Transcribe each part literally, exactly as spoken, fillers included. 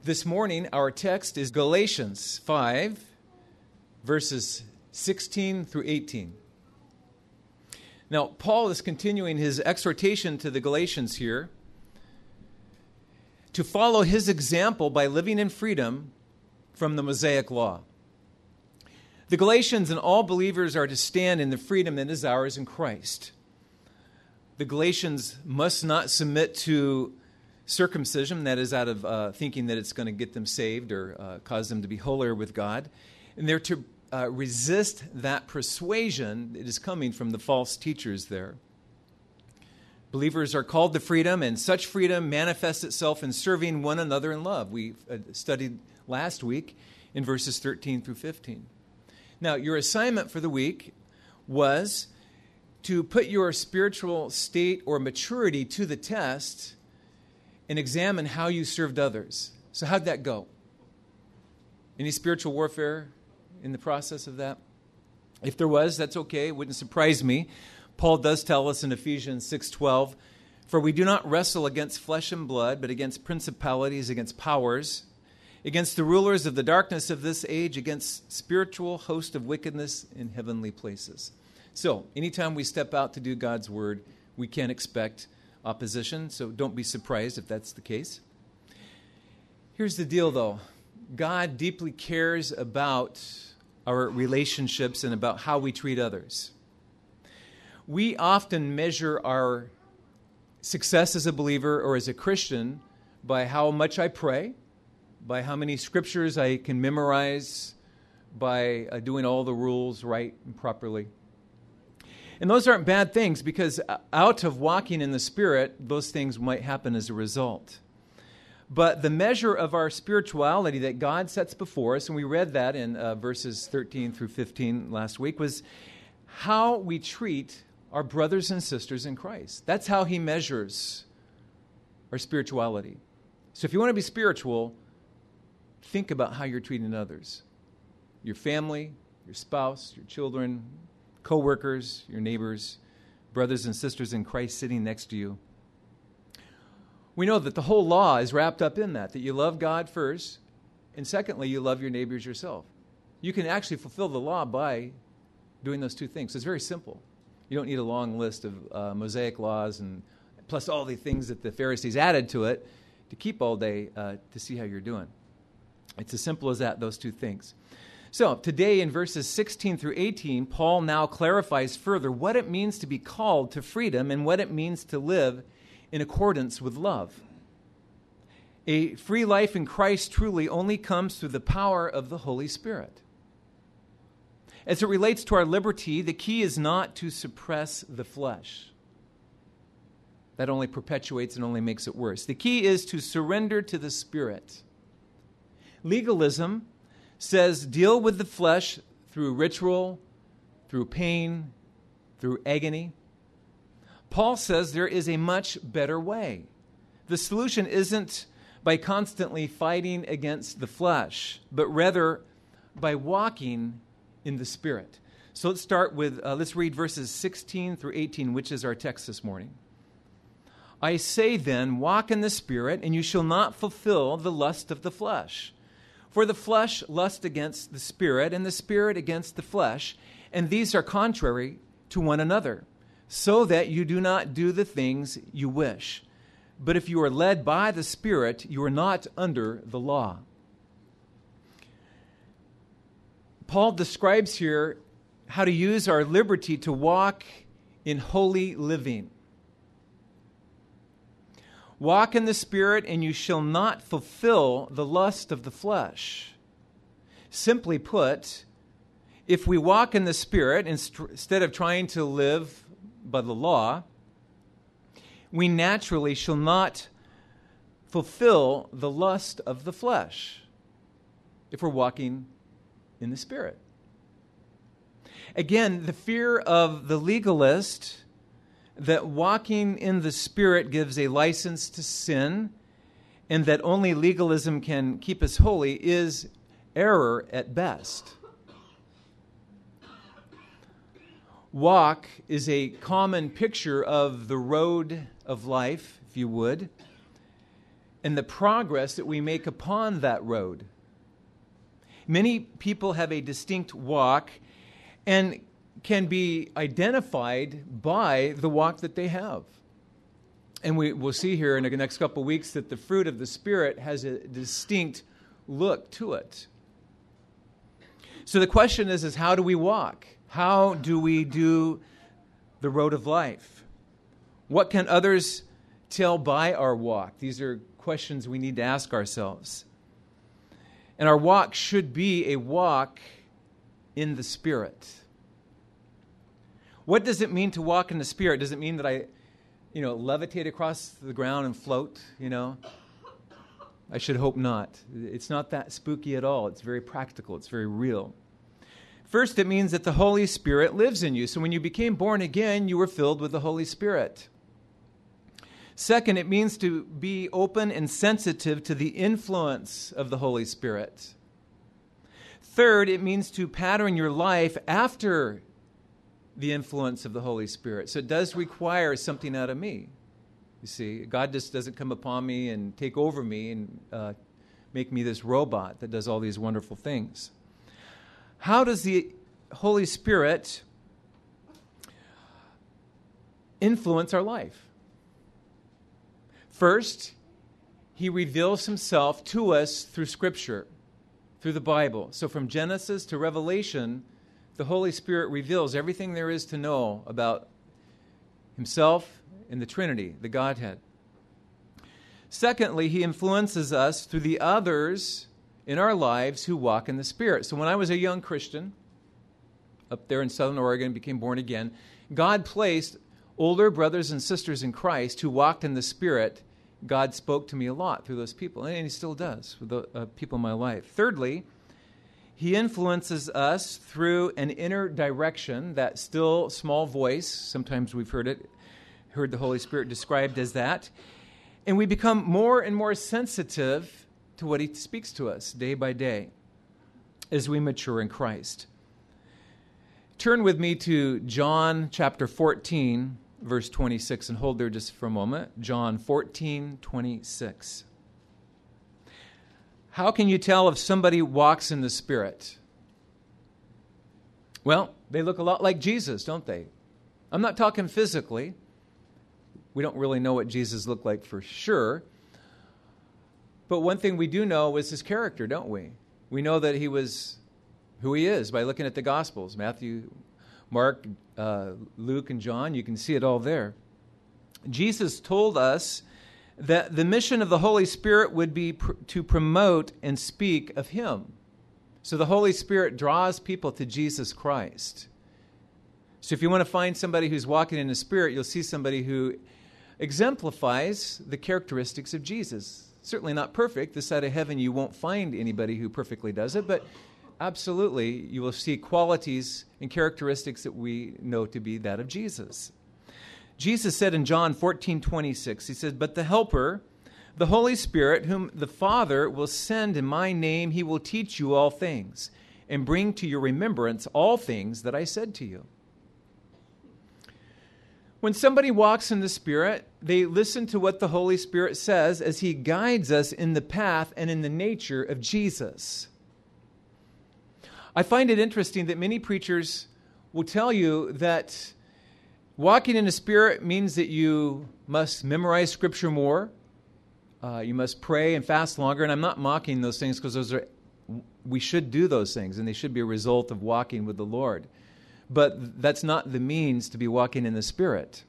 This morning, our text is Galatians five, verses sixteen through eighteen. Now, Paul is continuing his exhortation to the Galatians here to follow his example by living in freedom from the Mosaic law. The Galatians and all believers are to stand in the freedom that is ours in Christ. The Galatians must not submit to circumcision, that is out of uh, thinking that it's going to get them saved or uh, cause them to be holier with God. And they're to uh, resist that persuasion that is coming from the false teachers there. Believers are called to freedom, and such freedom manifests itself in serving one another in love. We uh, studied last week in verses thirteen through fifteen. Now, your assignment for the week was to put your spiritual state or maturity to the test and examine how you served others. So how'd that go? Any spiritual warfare in the process of that? If there was, that's okay. It wouldn't surprise me. Paul does tell us in Ephesians six twelve, "For we do not wrestle against flesh and blood, but against principalities, against powers, against the rulers of the darkness of this age, against spiritual host of wickedness in heavenly places." So, anytime we step out to do God's word, we can expect opposition, so don't be surprised if that's the case. Here's the deal, though. God deeply cares about our relationships and about how we treat others. We often measure our success as a believer or as a Christian by how much I pray, by how many scriptures I can memorize, by uh, doing all the rules right and properly. And those aren't bad things, because out of walking in the Spirit, those things might happen as a result. But the measure of our spirituality that God sets before us, and we read that in uh, verses thirteen through fifteen last week, was how we treat our brothers and sisters in Christ. That's how he measures our spirituality. So if you want to be spiritual, think about how you're treating others. Your family, your spouse, your children, co-workers, your neighbors, brothers and sisters in Christ sitting next to you. We know that the whole law is wrapped up in that, that you love God first, and secondly, you love your neighbors yourself. You can actually fulfill the law by doing those two things. It's very simple. You don't need a long list of uh, Mosaic laws and plus all the things that the Pharisees added to it to keep all day uh, to see how you're doing. It's as simple as that, those two things. So today in verses sixteen through eighteen, Paul now clarifies further what it means to be called to freedom and what it means to live in accordance with love. A free life in Christ truly only comes through the power of the Holy Spirit. As it relates to our liberty, the key is not to suppress the flesh. That only perpetuates and only makes it worse. The key is to surrender to the Spirit. Legalism says deal with the flesh through ritual, through pain, through agony. Paul says there is a much better way. The solution isn't by constantly fighting against the flesh, but rather by walking in the Spirit. So let's start with, uh, let's read verses sixteen through eighteen, which is our text this morning. "I say then, walk in the Spirit, and you shall not fulfill the lust of the flesh. For the flesh lusts against the Spirit, and the Spirit against the flesh, and these are contrary to one another, so that you do not do the things you wish. But if you are led by the Spirit, you are not under the law." Paul describes here how to use our liberty to walk in holy living. Walk in the Spirit, and you shall not fulfill the lust of the flesh. Simply put, if we walk in the Spirit instead of trying to live by the law, we naturally shall not fulfill the lust of the flesh if we're walking in the Spirit. Again, the fear of the legalist that walking in the Spirit gives a license to sin and that only legalism can keep us holy is error at best. Walk is a common picture of the road of life, if you would. and the progress that we make upon that road. Many people have a distinct walk and can be identified by the walk that they have. And we will see here in the next couple of weeks that the fruit of the Spirit has a distinct look to it. So the question is, is how do we walk? How do we do the road of life? What can others tell by our walk? These are questions we need to ask ourselves. And our walk should be a walk in the Spirit. What does it mean to walk in the Spirit? Does it mean that I, you know, levitate across the ground and float, you know? I should hope not. It's not that spooky at all. It's very practical. It's very real. First, it means that the Holy Spirit lives in you. So when you became born again, you were filled with the Holy Spirit. Second, it means to be open and sensitive to the influence of the Holy Spirit. Third, it means to pattern your life after the influence of the Holy Spirit. So it does require something out of me. You see, God just doesn't come upon me and take over me and uh, make me this robot that does all these wonderful things. How does the Holy Spirit influence our life? First, he reveals himself to us through Scripture, through the Bible. So from Genesis to Revelation, the Holy Spirit reveals everything there is to know about himself and the Trinity, the Godhead. Secondly, he influences us through the others in our lives who walk in the Spirit. So when I was a young Christian, up there in Southern Oregon, became born again, God placed older brothers and sisters in Christ who walked in the Spirit. God spoke to me a lot through those people, and he still does with the uh, people in my life. Thirdly, he influences us through an inner direction, that still small voice. Sometimes we've heard it, heard the Holy Spirit described as that. And we become more and more sensitive to what he speaks to us day by day as we mature in Christ. Turn with me to John chapter fourteen, verse twenty-six, and hold there just for a moment. John fourteen, twenty-six. How can you tell if somebody walks in the Spirit? Well, they look a lot like Jesus, don't they? I'm not talking physically. We don't really know what Jesus looked like for sure. But one thing we do know is his character, don't we? We know that he was who he is by looking at the Gospels. Matthew, Mark, uh, Luke, and John. You can see it all there. Jesus told us that the mission of the Holy Spirit would be pr- to promote and speak of him. So the Holy Spirit draws people to Jesus Christ. So if you want to find somebody who's walking in the Spirit, you'll see somebody who exemplifies the characteristics of Jesus. Certainly not perfect. This side of heaven, you won't find anybody who perfectly does it, but absolutely, you will see qualities and characteristics that we know to be that of Jesus. Jesus said in John fourteen, twenty-six, he says, "But the Helper, the Holy Spirit, whom the Father will send in my name, he will teach you all things and bring to your remembrance all things that I said to you." When somebody walks in the Spirit, they listen to what the Holy Spirit says as he guides us in the path and in the nature of Jesus. I find it interesting that many preachers will tell you that walking in the Spirit means that you must memorize Scripture more, uh, you must pray and fast longer, and I'm not mocking those things because those are, we should do those things, and they should be a result of walking with the Lord. But that's not the means to be walking in the Spirit.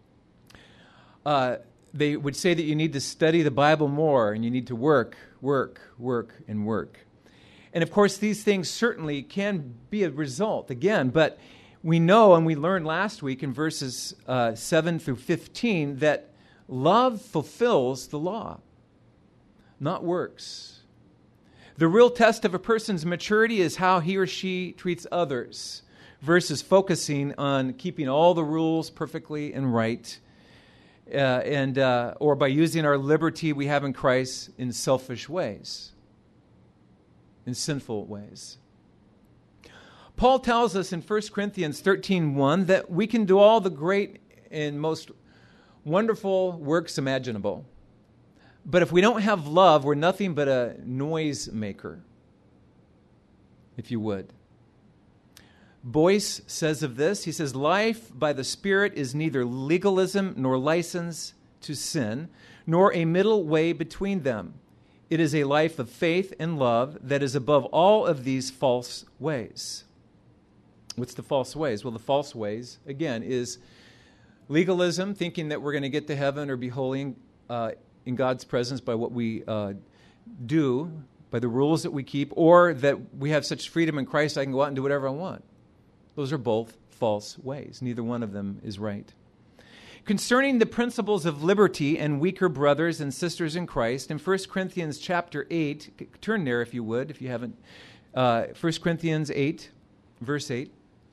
Uh, they would say that you need to study the Bible more, and you need to work, work, work, and work. And of course, these things certainly can be a result, again, but we know, and we learned last week in verses uh, seven through fifteen, that love fulfills the law, not works. The real test of a person's maturity is how he or she treats others, versus focusing on keeping all the rules perfectly and right, uh, and uh, or by using our liberty we have in Christ in selfish ways, in sinful ways. Paul tells us in First Corinthians thirteen one that we can do all the great and most wonderful works imaginable, But if we don't have love, we're nothing but a noise maker, if you would. Boyce says of this, he says, life by the Spirit is neither legalism nor license to sin, nor a middle way between them. It is a life of faith and love that is above all of these false ways. What's the false ways? Well, the false ways, again, is legalism, thinking that we're going to get to heaven or be holy uh, in God's presence by what we uh, do, by the rules that we keep, or that we have such freedom in Christ I can go out and do whatever I want. Those are both false ways. Neither one of them is right. Concerning the principles of liberty and weaker brothers and sisters in Christ, in First Corinthians chapter eight, turn there if you would, if you haven't, uh, First Corinthians eight, verse eight.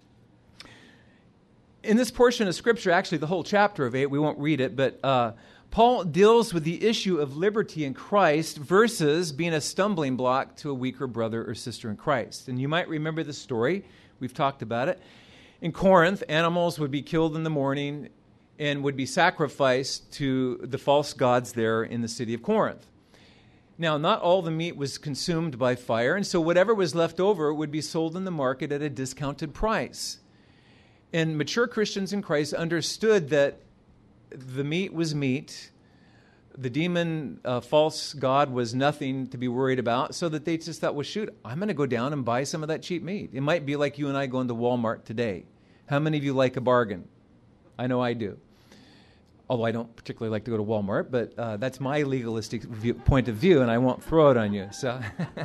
In this portion of Scripture, actually the whole chapter of eight, we won't read it, but uh, Paul deals with the issue of liberty in Christ versus being a stumbling block to a weaker brother or sister in Christ. And you might remember the story. We've talked about it. In Corinth, animals would be killed in the morning and would be sacrificed to the false gods there in the city of Corinth. Now, not all the meat was consumed by fire, and so whatever was left over would be sold in the market at a discounted price. And mature Christians in Christ understood that the meat was meat, the demon uh, false god was nothing to be worried about, so that they just thought, well, shoot, I'm going to go down and buy some of that cheap meat. It might be like you and I going to Walmart today. How many of you like a bargain? I know I do. Although I don't particularly like to go to Walmart, but uh, that's my legalistic view, point of view, and I won't throw it on you. So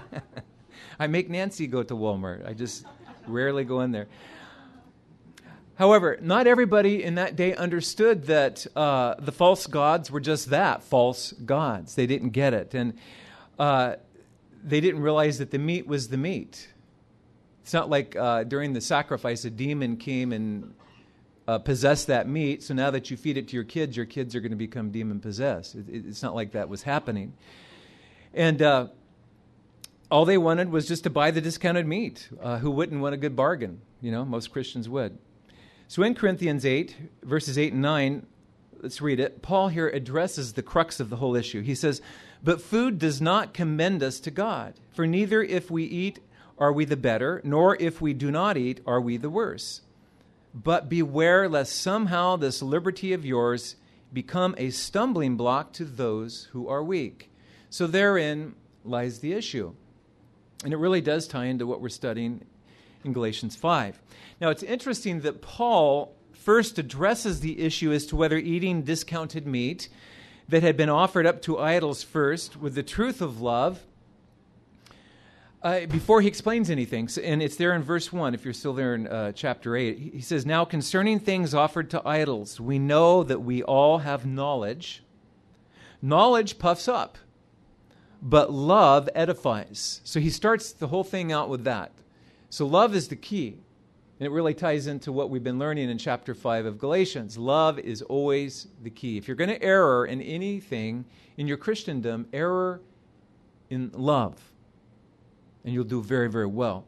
I make Nancy go to Walmart. I just rarely go in there. However, not everybody in that day understood that uh, the false gods were just that, false gods. They didn't get it. And uh, they didn't realize that the meat was the meat. It's not like uh, during the sacrifice a demon came and uh, possessed that meat, so now that you feed it to your kids, your kids are going to become demon-possessed. It, it, it's not like that was happening. And uh, all they wanted was just to buy the discounted meat. Uh, who wouldn't want a good bargain? You know, most Christians would. So in Corinthians eight, verses eight and nine, let's read it. Paul here addresses the crux of the whole issue. He says, but food does not commend us to God, for neither if we eat are we the better, nor if we do not eat are we the worse. But beware lest somehow this liberty of yours become a stumbling block to those who are weak. So therein lies the issue. And it really does tie into what we're studying in Galatians five. Now, it's interesting that Paul first addresses the issue as to whether eating discounted meat that had been offered up to idols first with the truth of love uh, before he explains anything. So, and it's there in verse one, if you're still there in uh, chapter eight. He says, now concerning things offered to idols, we know that we all have knowledge. Knowledge puffs up, but love edifies. So he starts the whole thing out with that. So love is the key. And it really ties into what we've been learning in chapter five of Galatians. Love is always the key. If you're going to err in anything in your Christendom, error in love. And you'll do very, very well.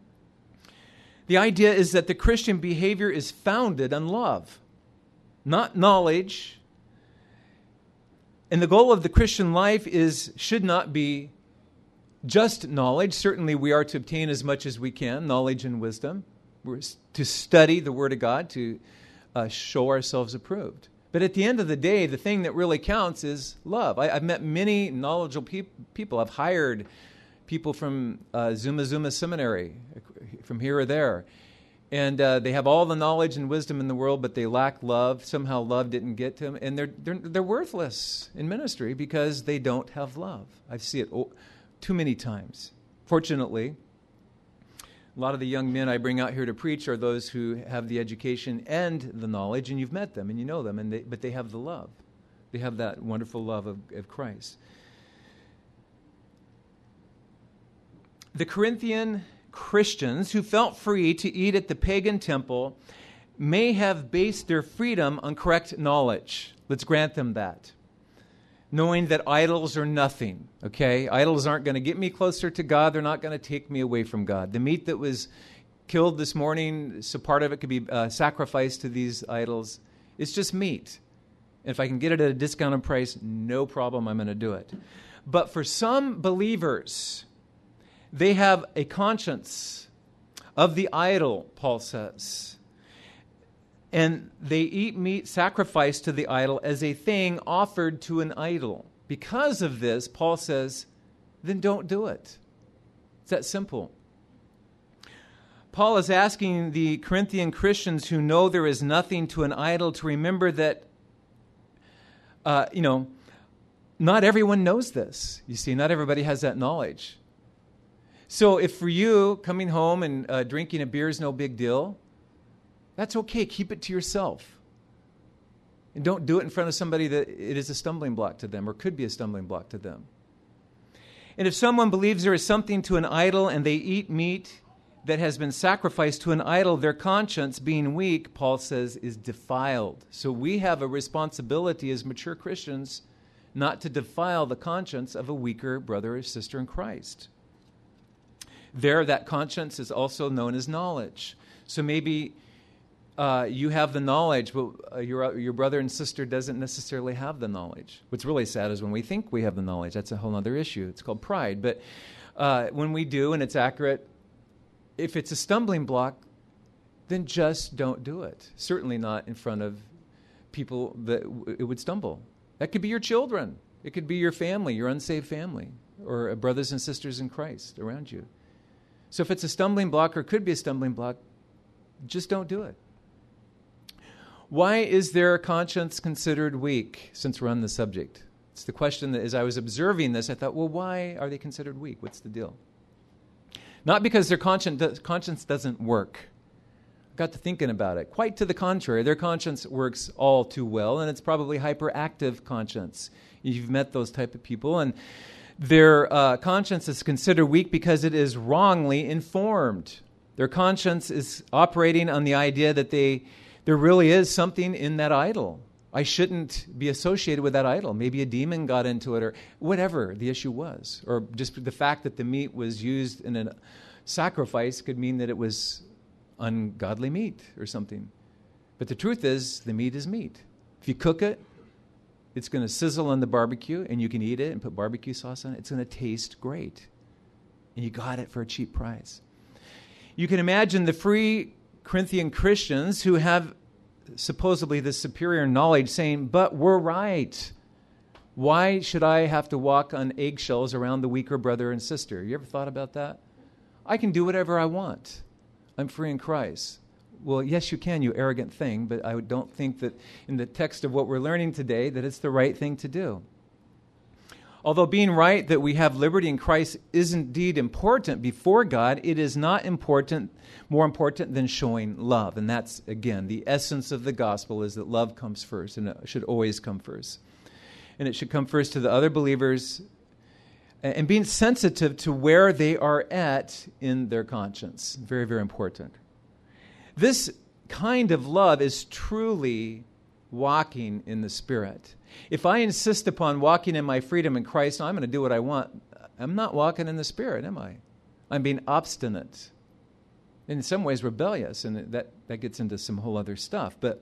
The idea is that the Christian behavior is founded on love, not knowledge. And the goal of the Christian life is should not be just knowledge. Certainly we are to obtain as much as we can, knowledge and wisdom. We're to study the Word of God, to uh, show ourselves approved. But at the end of the day, the thing that really counts is love. I, I've met many knowledgeable pe- people. I've hired people from uh, Zuma Zuma Seminary, from here or there. And uh, they have all the knowledge and wisdom in the world, but they lack love. Somehow love didn't get to them. And they're, they're, they're worthless in ministry because they don't have love. I see it oh, too many times. Fortunately, a lot of the young men I bring out here to preach are those who have the education and the knowledge, and you've met them and you know them, and they, but they have the love. They have that wonderful love of, of Christ. The Corinthian Christians who felt free to eat at the pagan temple may have based their freedom on correct knowledge. Let's grant them that. Knowing that idols are nothing, okay? Idols aren't going to get me closer to God. They're not going to take me away from God. The meat that was killed this morning, so part of it could be uh, sacrificed to these idols. It's just meat. If I can get it at a discounted price, no problem, I'm going to do it. But for some believers, they have a conscience of the idol, Paul says. And they eat meat sacrificed to the idol as a thing offered to an idol. Because of this, Paul says, then don't do it. It's that simple. Paul is asking the Corinthian Christians who know there is nothing to an idol to remember that, uh, you know, not everyone knows this. You see, not everybody has that knowledge. So if for you, coming home and uh, drinking a beer is no big deal, that's okay. Keep it to yourself. And don't do it in front of somebody that it is a stumbling block to them or could be a stumbling block to them. And if someone believes there is something to an idol and they eat meat that has been sacrificed to an idol, their conscience, being weak, Paul says, is defiled. So we have a responsibility as mature Christians not to defile the conscience of a weaker brother or sister in Christ. There, that conscience is also known as knowledge. So maybe uh, you have the knowledge, but uh, your, your brother and sister doesn't necessarily have the knowledge. What's really sad is when we think we have the knowledge. That's a whole other issue. It's called pride. But uh, when we do and it's accurate, if it's a stumbling block, then just don't do it. Certainly not in front of people that w- it would stumble. That could be your children. It could be your family, your unsaved family, or brothers and sisters in Christ around you. So if it's a stumbling block or could be a stumbling block, just don't do it. Why is their conscience considered weak, since we're on the subject? It's the question that as I was observing this, I thought, well, why are they considered weak? What's the deal? Not because their conscience, conscience doesn't work. I got to thinking about it. Quite to the contrary, their conscience works all too well, and it's probably hyperactive conscience. You've met those type of people, and their uh, conscience is considered weak because it is wrongly informed. Their conscience is operating on the idea that they there really is something in that idol. I shouldn't be associated with that idol. Maybe a demon got into it or whatever the issue was. Or just the fact that the meat was used in a sacrifice could mean that it was ungodly meat or something. But the truth is, the meat is meat. If you cook it, it's going to sizzle on the barbecue and you can eat it and put barbecue sauce on it. It's going to taste great. And you got it for a cheap price. You can imagine the free Corinthian Christians who have supposedly this superior knowledge saying, but we're right. Why should I have to walk on eggshells around the weaker brother and sister? You ever thought about that? I can do whatever I want. I'm free in Christ. Well, yes, you can, you arrogant thing, but I don't think that in the text of what we're learning today that it's the right thing to do. Although being right that we have liberty in Christ is indeed important before God, it is not important, more important than showing love. And that's, again, the essence of the gospel is that love comes first, and it should always come first. And it should come first to the other believers, and being sensitive to where they are at in their conscience. Very, very important. This kind of love is truly walking in the Spirit. If I insist upon walking in my freedom in Christ, I'm going to do what I want, I'm not walking in the Spirit, am I? I'm being obstinate. In some ways rebellious, and that, that gets into some whole other stuff. But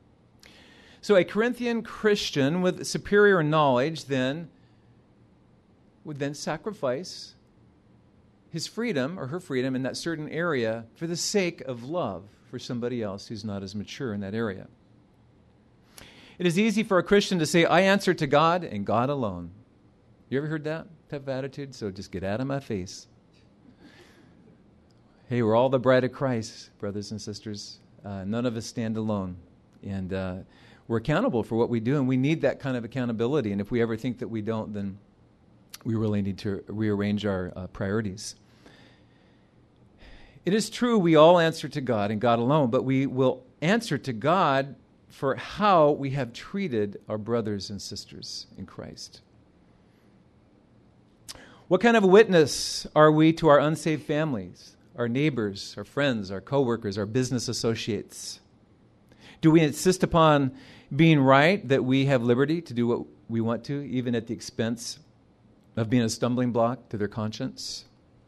so a Corinthian Christian with superior knowledge then would then sacrifice his freedom or her freedom in that certain area for the sake of love for somebody else who's not as mature in that area. It is easy for a Christian to say, I answer to God and God alone. You ever heard that type of attitude? So just get out of my face. Hey, we're all the bride of Christ, brothers and sisters. Uh, none of us stand alone. And uh, we're accountable for what we do, and we need that kind of accountability. And if we ever think that we don't, then we really need to rearrange our uh, priorities. It is true we all answer to God and God alone, but we will answer to God for how we have treated our brothers and sisters in Christ. What kind of a witness are we to our unsaved families, our neighbors, our friends, our coworkers, our business associates? Do we insist upon being right, that we have liberty to do what we want to, even at the expense of being a stumbling block to their conscience?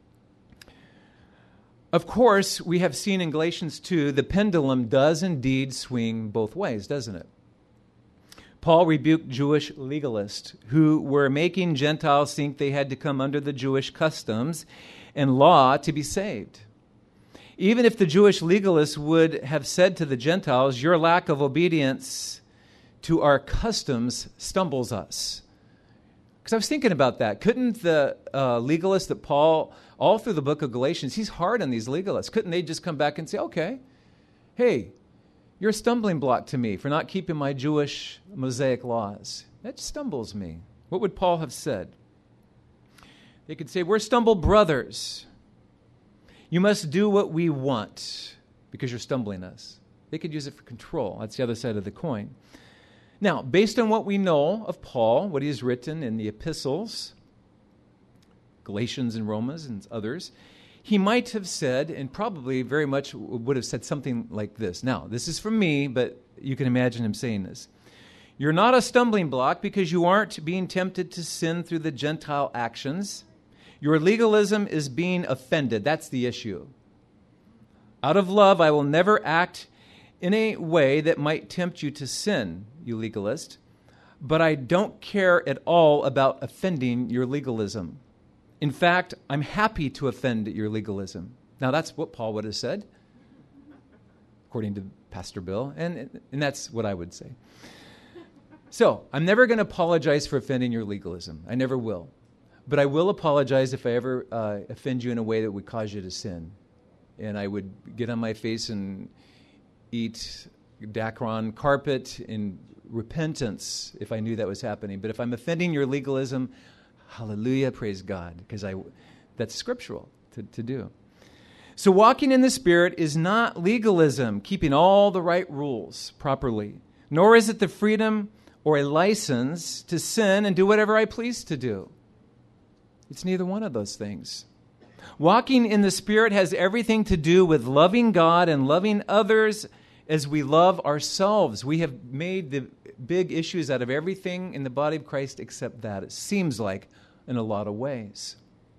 Of course, we have seen in Galatians two, the pendulum does indeed swing both ways, doesn't it? Paul rebuked Jewish legalists who were making Gentiles think they had to come under the Jewish customs and law to be saved. Even if the Jewish legalists would have said to the Gentiles, your lack of obedience to our customs stumbles us. Because I was thinking about that. Couldn't the uh, legalists that Paul, all through the book of Galatians, he's hard on these legalists. Couldn't they just come back and say, okay, hey, you're a stumbling block to me for not keeping my Jewish Mosaic laws. That stumbles me. What would Paul have said? They could say, we're stumble brothers. You must do what we want because you're stumbling us. They could use it for control. That's the other side of the coin. Now, based on what we know of Paul, what he has written in the epistles, Galatians and Romans and others, he might have said, and probably very much would have said something like this. Now, this is from me, but you can imagine him saying this. You're not a stumbling block because you aren't being tempted to sin through the Gentile actions. Your legalism is being offended. That's the issue. Out of love, I will never act in a way that might tempt you to sin, you legalist, but I don't care at all about offending your legalism. In fact, I'm happy to offend your legalism. Now, that's what Paul would have said, according to Pastor Bill, and, and that's what I would say. So, I'm never going to apologize for offending your legalism. I never will. But I will apologize if I ever uh, offend you in a way that would cause you to sin. And I would get on my face and eat Dacron carpet in repentance if I knew that was happening. But if I'm offending your legalism, hallelujah, praise God, because I that's scriptural to, to do. So walking in the Spirit is not legalism, keeping all the right rules properly, nor is it the freedom or a license to sin and do whatever I please to do. It's neither one of those things. Walking in the Spirit has everything to do with loving God and loving others as we love ourselves. We have made the big issues out of everything in the body of Christ except that. It seems like in a lot of ways.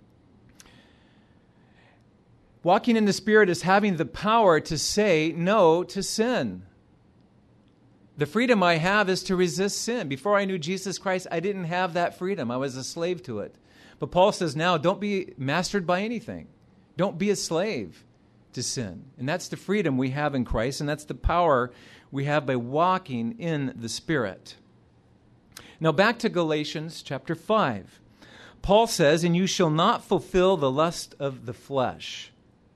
Walking in the Spirit is having the power to say no to sin. The freedom I have is to resist sin. Before I knew Jesus Christ, I didn't have that freedom. I was a slave to it. But Paul says now, don't be mastered by anything. Don't be a slave to sin. And that's the freedom we have in Christ, and that's the power we have by walking in the Spirit. Now back to Galatians chapter five. Paul says, and you shall not fulfill the lust of the flesh.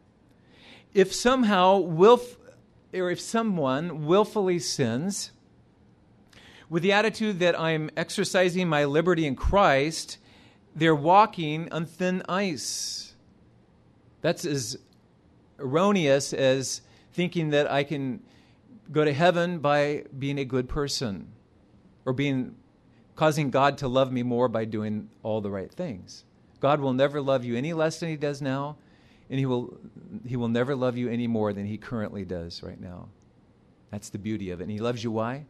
If somehow, wilf, or if someone willfully sins, with the attitude that I'm exercising my liberty in Christ, they're walking on thin ice. That's as erroneous as thinking that I can go to heaven by being a good person or being causing God to love me more by doing all the right things. God will never love you any less than he does now, and he will he will never love you any more than he currently does right now. That's the beauty of it. And he loves you why?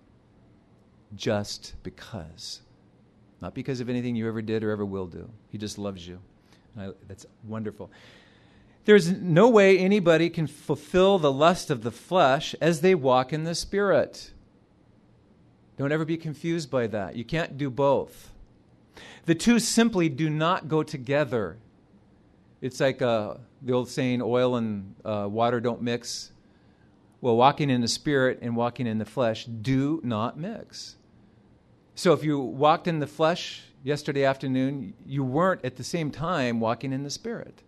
Just because. Not because of anything you ever did or ever will do. He just loves you. I, that's wonderful. There's no way anybody can fulfill the lust of the flesh as they walk in the Spirit. Don't ever be confused by that. You can't do both. The two simply do not go together. It's like uh, the old saying, oil and uh, water don't mix. Well, walking in the Spirit and walking in the flesh do not mix. So if you walked in the flesh yesterday afternoon, you weren't at the same time walking in the Spirit.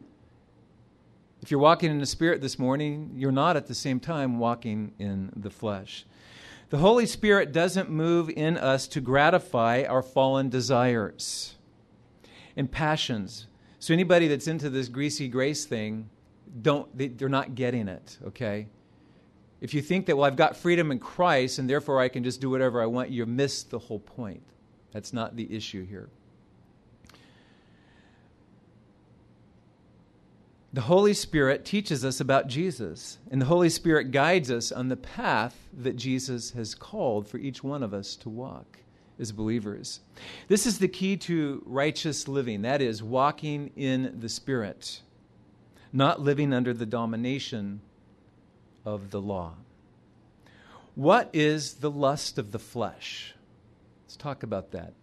If you're walking in the Spirit this morning, you're not at the same time walking in the flesh. The Holy Spirit doesn't move in us to gratify our fallen desires and passions. So anybody that's into this greasy grace thing, don't they, they're not getting it, okay? If you think that, well, I've got freedom in Christ and therefore I can just do whatever I want, you miss the whole point. That's not the issue here. The Holy Spirit teaches us about Jesus, and the Holy Spirit guides us on the path that Jesus has called for each one of us to walk as believers. This is the key to righteous living. That is, walking in the Spirit, not living under the domination of the law. What is the lust of the flesh? Let's talk about that.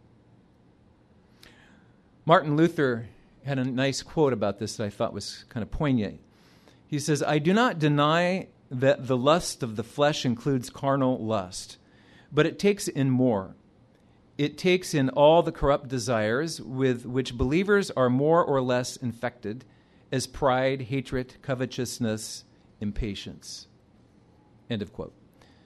Martin Luther had a nice quote about this that I thought was kind of poignant. He says, "I do not deny that the lust of the flesh includes carnal lust, but it takes in more. It takes in all the corrupt desires with which believers are more or less infected, as pride, hatred, covetousness, impatience." End of quote.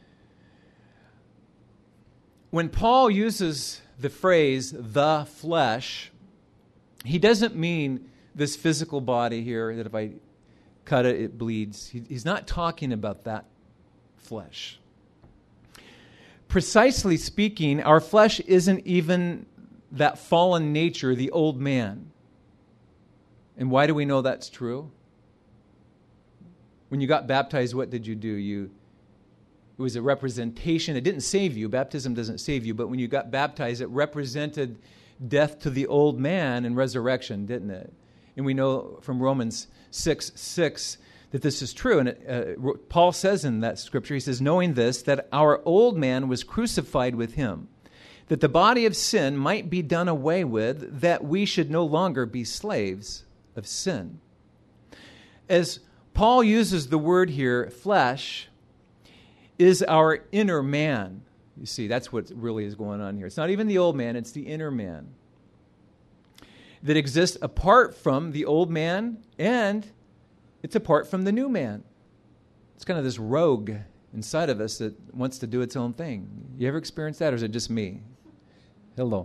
When Paul uses the phrase, the flesh, he doesn't mean this physical body here, that if I cut it, it bleeds. He, he's not talking about that flesh. Precisely speaking, our flesh isn't even that fallen nature, the old man. And why do we know that's true? When you got baptized, what did you do? You It was a representation. It didn't save you. Baptism doesn't save you. But when you got baptized, it represented death to the old man and resurrection, didn't it? And we know from Romans six six that this is true. And it, uh, Paul says in that scripture, he says, "Knowing this, that our old man was crucified with him, that the body of sin might be done away with, that we should no longer be slaves of sin." As Paul uses the word here, flesh is our inner man. You see, that's what really is going on here. It's not even the old man, it's the inner man that exists apart from the old man, and it's apart from the new man. It's kind of this rogue inside of us that wants to do its own thing. You ever experienced that, or is it just me? Hello.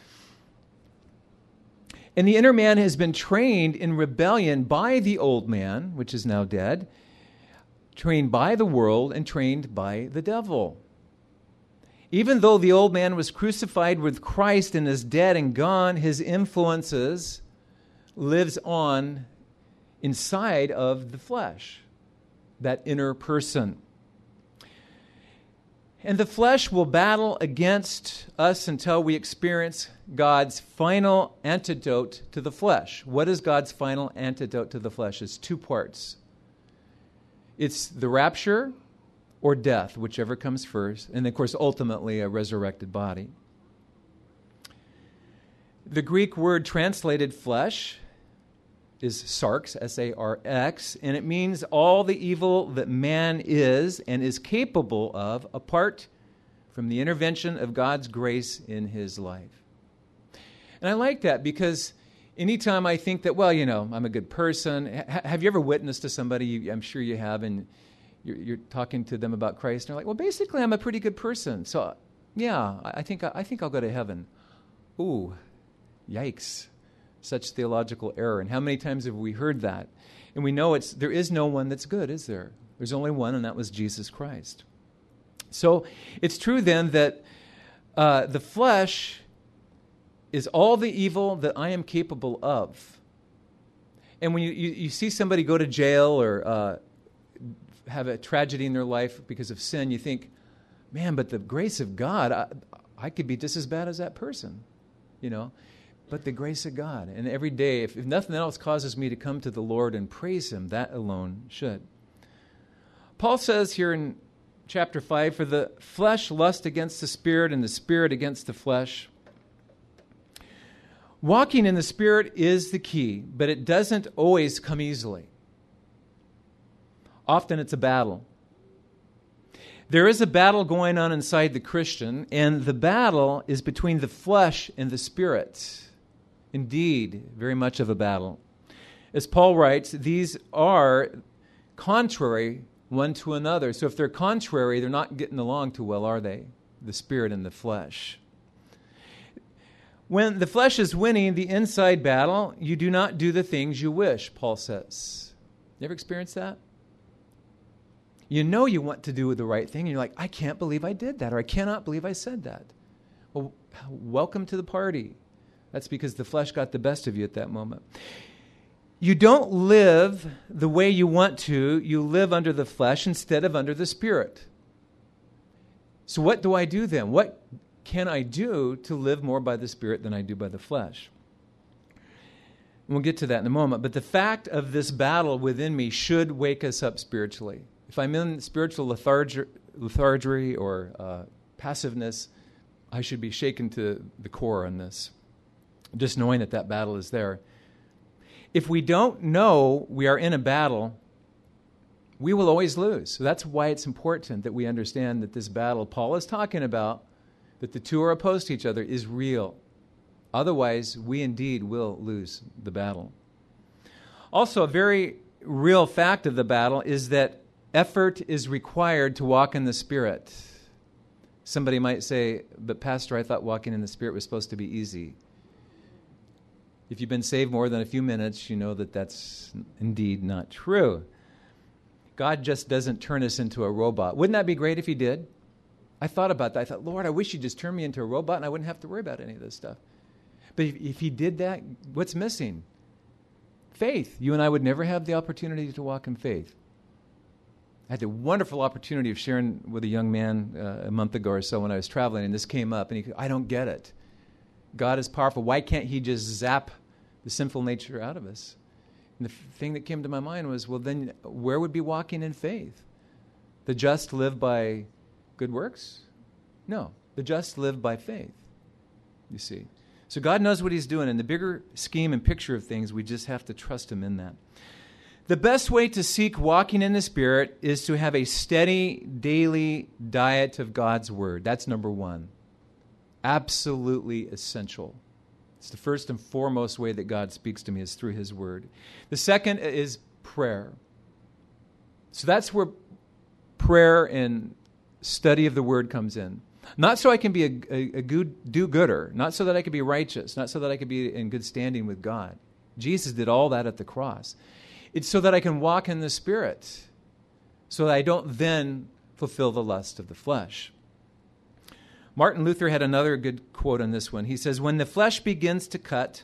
And the inner man has been trained in rebellion by the old man, which is now dead, trained by the world and trained by the devil. Even though the old man was crucified with Christ and is dead and gone, his influences lives on inside of the flesh, that inner person. And the flesh will battle against us until we experience God's final antidote to the flesh. What is God's final antidote to the flesh? It's two parts. It's the rapture or death, whichever comes first, and of course, ultimately, a resurrected body. The Greek word translated flesh is sarx, S A R X, and it means all the evil that man is and is capable of apart from the intervention of God's grace in his life. And I like that because anytime I think that, well, you know, I'm a good person. Ha- have you ever witnessed to somebody? I'm sure you have, and you're, you're talking to them about Christ, and they're like, well, basically, I'm a pretty good person. So, yeah, I, I think I think I'll go to heaven. Ooh, yikes. Such theological error. And how many times have we heard that? And we know it's there is no one that's good, is there? There's only one, and that was Jesus Christ. So it's true then that uh, the flesh is all the evil that I am capable of. And when you, you, you see somebody go to jail or uh, have a tragedy in their life because of sin, you think, man, but the grace of God, I, I could be just as bad as that person, you know. But the grace of God. And every day, if, if nothing else causes me to come to the Lord and praise him, that alone should. Paul says here in chapter five, "For the flesh lusts against the spirit, and the spirit against the flesh." Walking in the Spirit is the key, but it doesn't always come easily. Often it's a battle. There is a battle going on inside the Christian, and the battle is between the flesh and the Spirit. Indeed, very much of a battle. As Paul writes, these are contrary one to another. So if they're contrary, they're not getting along too well, are they? The Spirit and the flesh. When the flesh is winning the inside battle, you do not do the things you wish, Paul says. You ever experienced that? You know you want to do the right thing, and you're like, I can't believe I did that, or I cannot believe I said that. Well, welcome to the party. That's because the flesh got the best of you at that moment. You don't live the way you want to. You live under the flesh instead of under the Spirit. So what do I do then? What can I do to live more by the Spirit than I do by the flesh? And we'll get to that in a moment. But the fact of this battle within me should wake us up spiritually. If I'm in spiritual lethargy, lethargy or uh, passiveness, I should be shaken to the core on this, just knowing that that battle is there. If we don't know we are in a battle, we will always lose. So that's why it's important that we understand that this battle Paul is talking about, that the two are opposed to each other, is real. Otherwise, we indeed will lose the battle. Also, a very real fact of the battle is that effort is required to walk in the Spirit. Somebody might say, but Pastor, I thought walking in the Spirit was supposed to be easy. If you've been saved more than a few minutes, you know that that's indeed not true. God just doesn't turn us into a robot. Wouldn't that be great if he did? I thought about that. I thought, Lord, I wish you'd just turn me into a robot and I wouldn't have to worry about any of this stuff. But if, if he did that, what's missing? Faith. You and I would never have the opportunity to walk in faith. I had the wonderful opportunity of sharing with a young man uh, a month ago or so when I was traveling, and this came up, and he, I don't get it. God is powerful. Why can't he just zap the sinful nature out of us? And the f- thing that came to my mind was, well, then where would be walking in faith? The just live by good works? No. The just live by faith, you see. So God knows what he's doing. In the bigger scheme and picture of things, we just have to trust him in that. The best way to seek walking in the Spirit is to have a steady daily diet of God's Word. That's number one. Absolutely essential. It's the first and foremost way that God speaks to me is through his Word. The second is prayer. So that's where prayer and study of the Word comes in. Not so I can be a, a, a good do-gooder, not so that I can be righteous, not so that I can be in good standing with God. Jesus did all that at the cross. It's so that I can walk in the Spirit, so that I don't then fulfill the lust of the flesh. Martin Luther had another good quote on this one. He says, when the flesh begins to cut,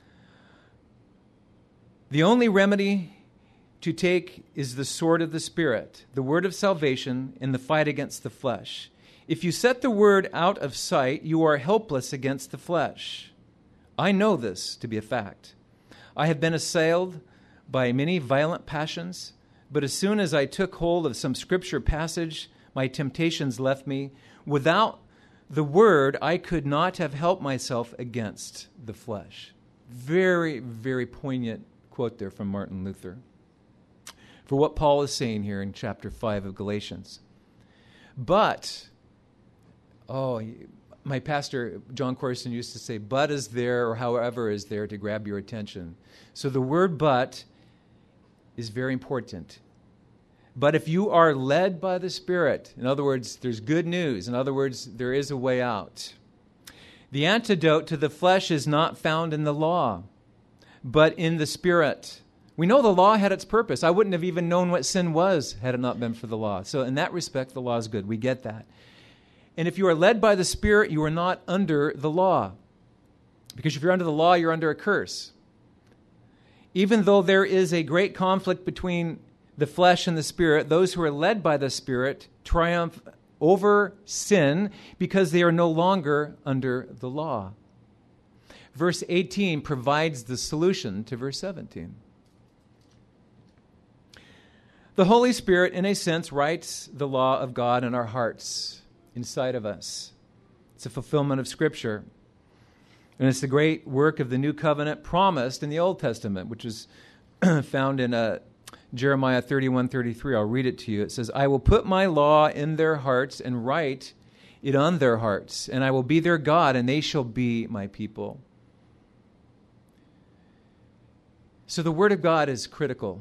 the only remedy to take is the sword of the Spirit, the word of salvation, in the fight against the flesh. If you set the word out of sight, you are helpless against the flesh. I know this to be a fact. I have been assailed by many violent passions, but as soon as I took hold of some scripture passage, my temptations left me. Without the word, I could not have helped myself against the flesh. Very, very poignant quote there from Martin Luther. For what Paul is saying here in chapter five of Galatians. But, oh, my pastor, John Corson, used to say, but is there, or however is there, to grab your attention. So the word but is very important. But if you are led by the Spirit, in other words, there's good news. In other words, there is a way out. The antidote to the flesh is not found in the law, but in the Spirit. We know the law had its purpose. I wouldn't have even known what sin was had it not been for the law. So in that respect, the law is good. We get that. And if you are led by the Spirit, you are not under the law. Because if you're under the law, you're under a curse. Even though there is a great conflict between the flesh and the Spirit, those who are led by the Spirit triumph over sin because they are no longer under the law. Verse eighteen provides the solution to verse seventeen. The Holy Spirit, in a sense, writes the law of God in our hearts, inside of us. It's a fulfillment of Scripture. And it's the great work of the new covenant promised in the Old Testament, which is found in uh, Jeremiah thirty-one thirty-three. I'll read it to you. It says, I will put my law in their hearts and write it on their hearts, and I will be their God, and they shall be my people. So the Word of God is critical.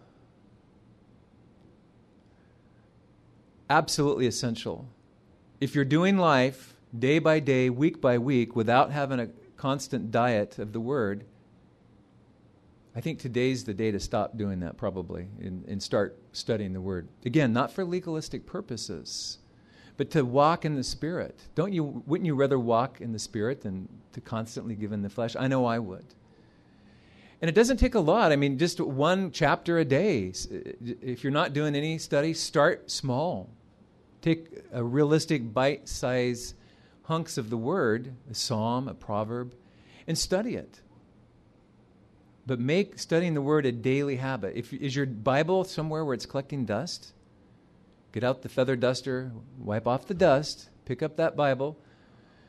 Absolutely essential. If you're doing life day by day, week by week, without having a constant diet of the Word, I think today's the day to stop doing that probably and, and start studying the Word. Again, not for legalistic purposes, but to walk in the Spirit. Don't you? Wouldn't you rather walk in the Spirit than to constantly give in the flesh? I know I would. And it doesn't take a lot. I mean, just one chapter a day. If you're not doing any study, start small. Take a realistic bite-sized hunks of the Word, a psalm, a proverb, and study it. But make studying the Word a daily habit. If, is your Bible somewhere where it's collecting dust? Get out the feather duster, wipe off the dust, pick up that Bible.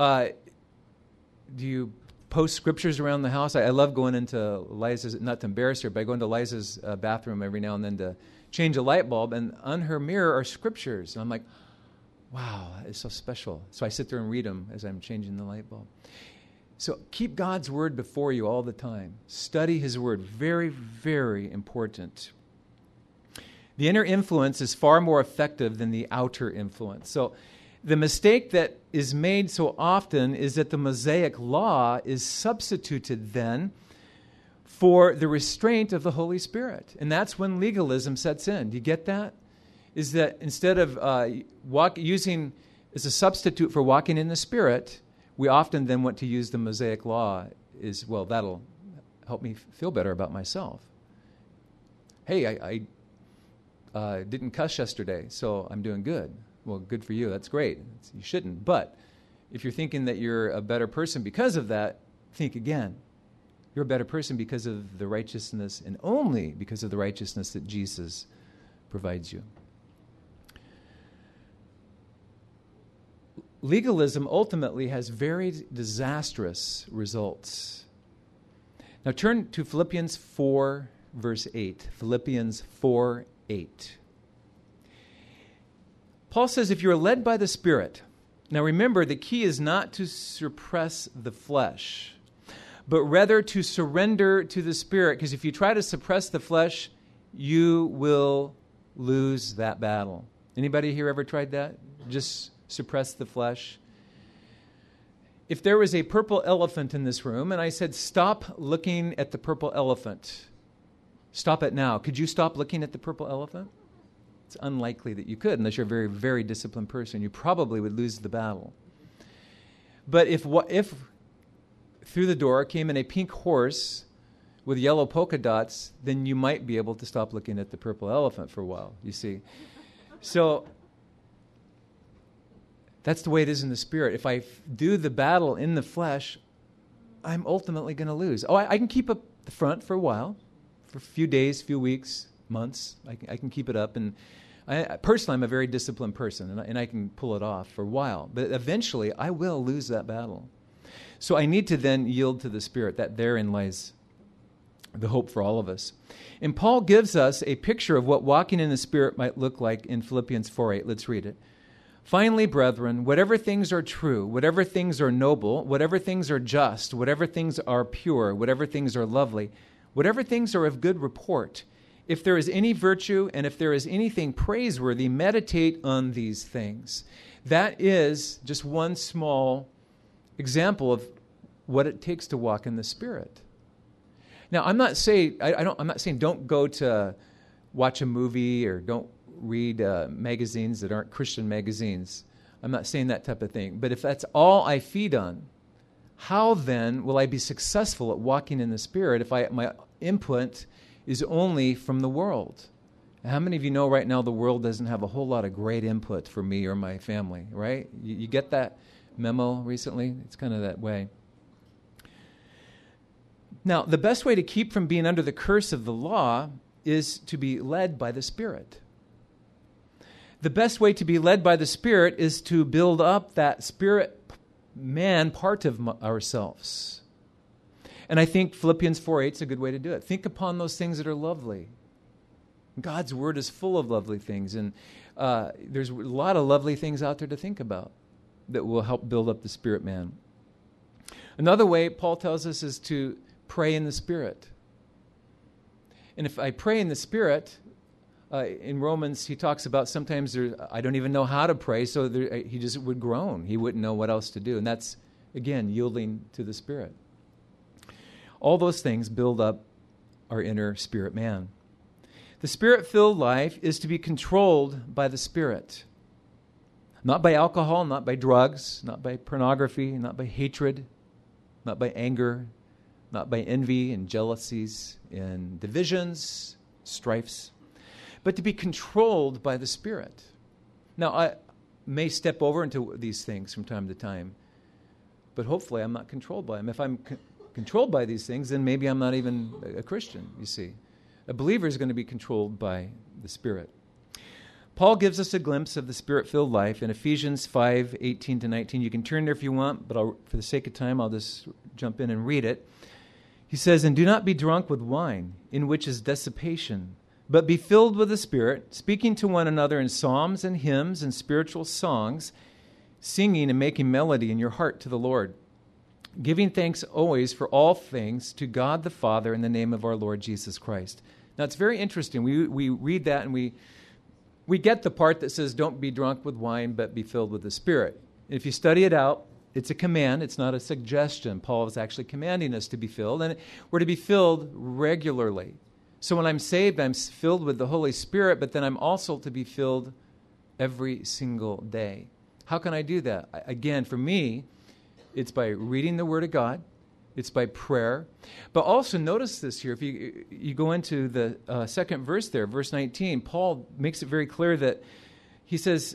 Uh, do you post scriptures around the house? I, I love going into Liza's, not to embarrass her, but I go into Liza's uh, bathroom every now and then to change a light bulb, and on her mirror are scriptures. And I'm like, wow, it's so special. So I sit there and read them as I'm changing the light bulb. So keep God's word before you all the time. Study his word. Very, very important. The inner influence is far more effective than the outer influence. So the mistake that is made so often is that the Mosaic law is substituted then for the restraint of the Holy Spirit. And that's when legalism sets in. Do you get that? Is that instead of uh, walk, using as a substitute for walking in the Spirit, we often then want to use the Mosaic law is, well, that'll help me feel better about myself. Hey, I, I uh, didn't cuss yesterday, so I'm doing good. Well, good for you. That's great. It's, you shouldn't. But if you're thinking that you're a better person because of that, think again. You're a better person because of the righteousness, and only because of the righteousness that Jesus provides you. Legalism ultimately has very disastrous results. Now turn to Philippians four, verse eight. Philippians four, eight. Paul says, if you're led by the Spirit, now remember, the key is not to suppress the flesh, but rather to surrender to the Spirit, because if you try to suppress the flesh, you will lose that battle. Anybody here ever tried that? Just suppress the flesh? If there was a purple elephant in this room, and I said, stop looking at the purple elephant. Stop it now. Could you stop looking at the purple elephant? It's unlikely that you could, unless you're a very, very disciplined person. You probably would lose the battle. But if if through the door came in a pink horse with yellow polka dots, then you might be able to stop looking at the purple elephant for a while, you see. So that's the way it is in the Spirit. If I f- do the battle in the flesh, I'm ultimately going to lose. Oh, I, I can keep up the front for a while, for a few days, few weeks, months. I can, I can keep it up. And I, personally, I'm a very disciplined person, and I, and I can pull it off for a while. But eventually, I will lose that battle. So I need to then yield to the Spirit. That therein lies the hope for all of us. And Paul gives us a picture of what walking in the Spirit might look like in Philippians four eight. Let's read it. Finally, brethren, whatever things are true, whatever things are noble, whatever things are just, whatever things are pure, whatever things are lovely, whatever things are of good report, if there is any virtue and if there is anything praiseworthy, meditate on these things. That is just one small example of what it takes to walk in the Spirit. Now, I'm not saying I, I don't. I'm not saying don't go to watch a movie or don't read uh, magazines that aren't Christian magazines. I'm not saying that type of thing. But if that's all I feed on, how then will I be successful at walking in the Spirit if I my input is only from the world? How many of you know right now the world doesn't have a whole lot of great input for me or my family, right? You, you get that memo recently? It's kind of that way. Now, the best way to keep from being under the curse of the law is to be led by the Spirit. The best way to be led by the Spirit is to build up that Spirit man part of ourselves. And I think Philippians four eight is a good way to do it. Think upon those things that are lovely. God's Word is full of lovely things, and uh, there's a lot of lovely things out there to think about that will help build up the Spirit man. Another way, Paul tells us, is to pray in the Spirit. And if I pray in the Spirit, uh, in Romans, he talks about sometimes there, I don't even know how to pray, so there, he just would groan. He wouldn't know what else to do. And that's, again, yielding to the Spirit. All those things build up our inner spirit man. The Spirit-filled life is to be controlled by the Spirit. Not by alcohol, not by drugs, not by pornography, not by hatred, not by anger, not by envy and jealousies and divisions, strifes, but to be controlled by the Spirit. Now, I may step over into these things from time to time, but hopefully I'm not controlled by them. If I'm co- controlled by these things, then maybe I'm not even a Christian, you see. A believer is going to be controlled by the Spirit. Paul gives us a glimpse of the Spirit-filled life in Ephesians five, eighteen to nineteen. You can turn there if you want, but I'll, for the sake of time, I'll just jump in and read it. He says, "And do not be drunk with wine, in which is dissipation, but be filled with the Spirit, speaking to one another in psalms and hymns and spiritual songs, singing and making melody in your heart to the Lord, giving thanks always for all things to God the Father in the name of our Lord Jesus Christ." Now, it's very interesting. We we read that and we we get the part that says, "Don't be drunk with wine, but be filled with the Spirit." If you study it out, it's a command. It's not a suggestion. Paul is actually commanding us to be filled, and we're to be filled regularly. So when I'm saved, I'm filled with the Holy Spirit, but then I'm also to be filled every single day. How can I do that? Again, for me, it's by reading the Word of God. It's by prayer. But also notice this here. If you you go into the uh, second verse there, verse nineteen, Paul makes it very clear that he says,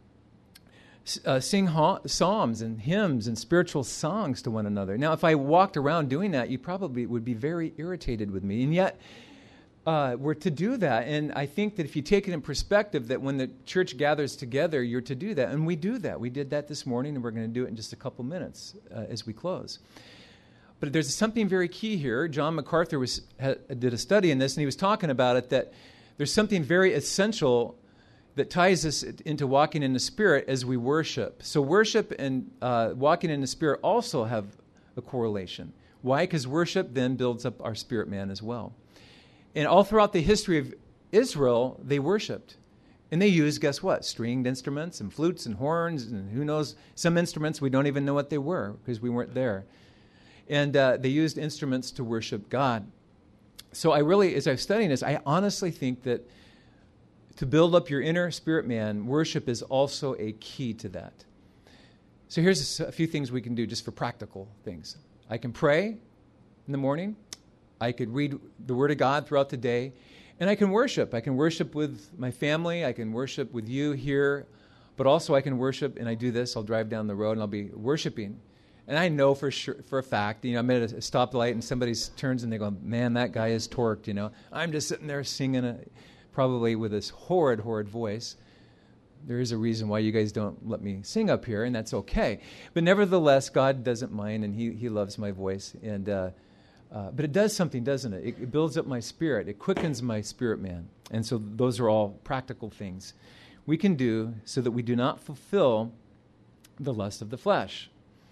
uh, sing ha- psalms and hymns and spiritual songs to one another. Now, if I walked around doing that, you probably would be very irritated with me. And yet, uh, we're to do that. And I think that if you take it in perspective, that when the church gathers together, you're to do that. And we do that. We did that this morning, and we're going to do it in just a couple minutes uh, as we close. But there's something very key here. John MacArthur was, ha, did a study in this, and he was talking about it, that there's something very essential that ties us into walking in the Spirit as we worship. So worship and uh, walking in the Spirit also have a correlation. Why? Because worship then builds up our spirit man as well. And all throughout the history of Israel, they worshipped. And they used, guess what? Stringed instruments and flutes and horns and who knows, some instruments we don't even know what they were because we weren't there. And uh, they used instruments to worship God. So I really, as I'm studying this, I honestly think that to build up your inner spirit man, worship is also a key to that. So here's a few things we can do just for practical things. I can pray in the morning. I could read the Word of God throughout the day. And I can worship. I can worship with my family. I can worship with you here. But also I can worship, and I do this. I'll drive down the road and I'll be worshiping. And I know for sure, for a fact, you know, I'm at a stoplight and somebody turns and they go, "Man, that guy is torqued," you know. I'm just sitting there singing, a, probably with this horrid, horrid voice. There is a reason why you guys don't let me sing up here, and that's okay. But nevertheless, God doesn't mind, and He He loves my voice. And uh, uh, but it does something, doesn't it? it? It builds up my spirit. It quickens my spirit man. And so those are all practical things we can do so that we do not fulfill the lust of the flesh.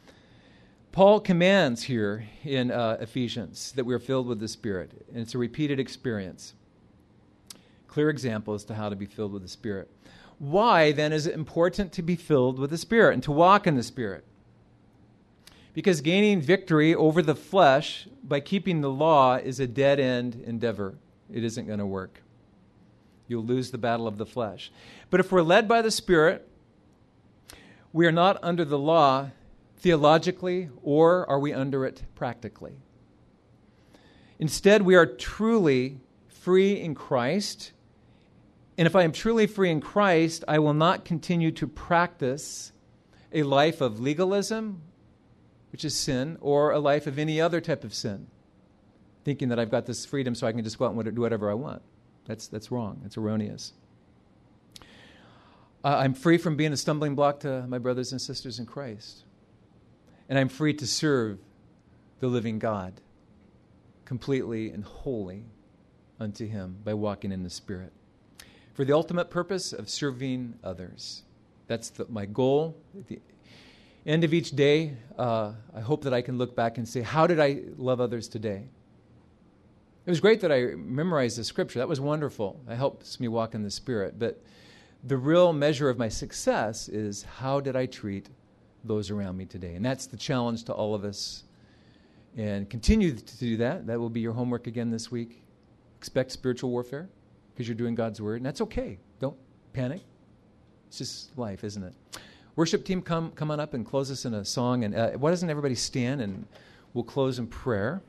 Paul commands here in uh, Ephesians that we are filled with the Spirit, and it's a repeated experience. Clear example as to how to be filled with the Spirit. Why, then, is it important to be filled with the Spirit and to walk in the Spirit? Because gaining victory over the flesh by keeping the law is a dead-end endeavor. It isn't going to work. You'll lose the battle of the flesh. But if we're led by the Spirit, we are not under the law theologically, or are we under it practically? Instead, we are truly free in Christ. And if I am truly free in Christ, I will not continue to practice a life of legalism, which is sin, or a life of any other type of sin, thinking that I've got this freedom so I can just go out and do whatever I want. That's, that's wrong. It's erroneous. Uh, I'm free from being a stumbling block to my brothers and sisters in Christ. And I'm free to serve the living God completely and wholly unto Him by walking in the Spirit for the ultimate purpose of serving others. That's the, my goal. At the end of each day, uh, I hope that I can look back and say, how did I love others today? It was great that I memorized the Scripture. That was wonderful. It helps me walk in the Spirit. But the real measure of my success is, how did I treat those around me today? And that's the challenge to all of us. And continue to do that. That will be your homework again this week. Expect spiritual warfare because you're doing God's Word. And that's okay. Don't panic. It's just life, isn't it? Worship team, come come on up and close us in a song. And uh, why doesn't everybody stand, and we'll close in prayer.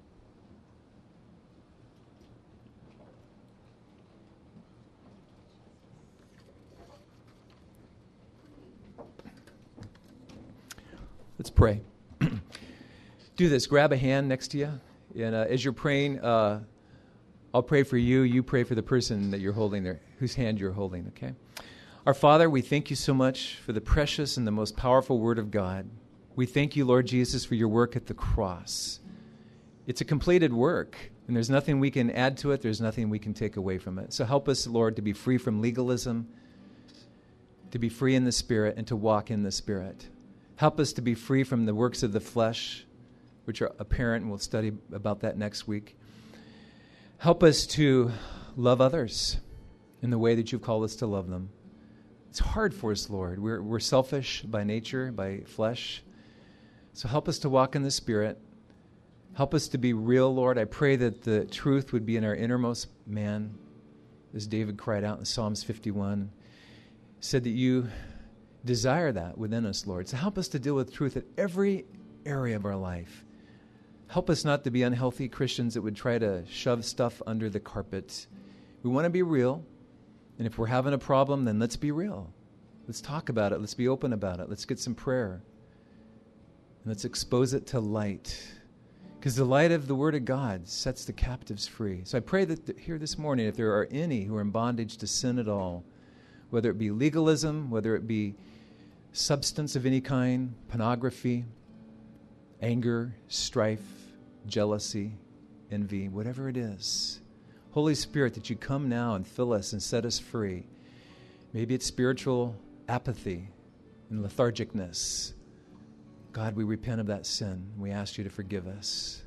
Let's pray. Do this. Grab a hand next to you. And uh, as you're praying, uh, I'll pray for you. You pray for the person that you're holding there, whose hand you're holding, okay? Our Father, we thank you so much for the precious and the most powerful Word of God. We thank you, Lord Jesus, for your work at the cross. It's a completed work, and there's nothing we can add to it. There's nothing we can take away from it. So help us, Lord, to be free from legalism, to be free in the Spirit, and to walk in the Spirit. Help us to be free from the works of the flesh, which are apparent, and we'll study about that next week. Help us to love others in the way that you've called us to love them. It's hard for us, Lord. We're, we're selfish by nature, by flesh. So help us to walk in the Spirit. Help us to be real, Lord. I pray that the truth would be in our innermost man, as David cried out in Psalms fifty-one. He said that you desire that within us, Lord. So help us to deal with truth at every area of our life. Help us not to be unhealthy Christians that would try to shove stuff under the carpet. We want to be real. And if we're having a problem, then let's be real. Let's talk about it. Let's be open about it. Let's get some prayer. And let's expose it to light. Because the light of the Word of God sets the captives free. So I pray that th- here this morning, if there are any who are in bondage to sin at all, whether it be legalism, whether it be substance of any kind, pornography, anger, strife, jealousy, envy, whatever it is, Holy Spirit, that you come now and fill us and set us free. Maybe it's spiritual apathy and lethargicness. God, we repent of that sin. We ask you to forgive us.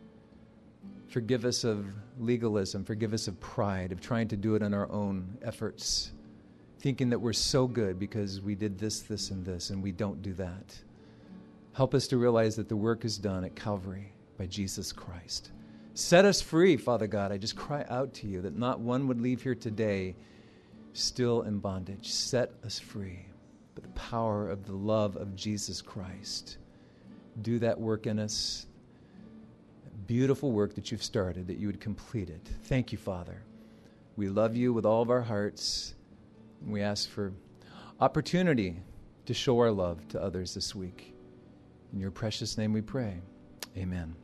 Forgive us of legalism. Forgive us of pride, of trying to do it on our own efforts, thinking that we're so good because we did this, this, and this, and we don't do that. Help us to realize that the work is done at Calvary by Jesus Christ. Set us free, Father God. I just cry out to you that not one would leave here today still in bondage. Set us free by the power of the love of Jesus Christ. Do that work in us, beautiful work that you've started, that you would complete it. Thank you, Father. We love you with all of our hearts. And we ask for opportunity to show our love to others this week. In your precious name we pray. Amen.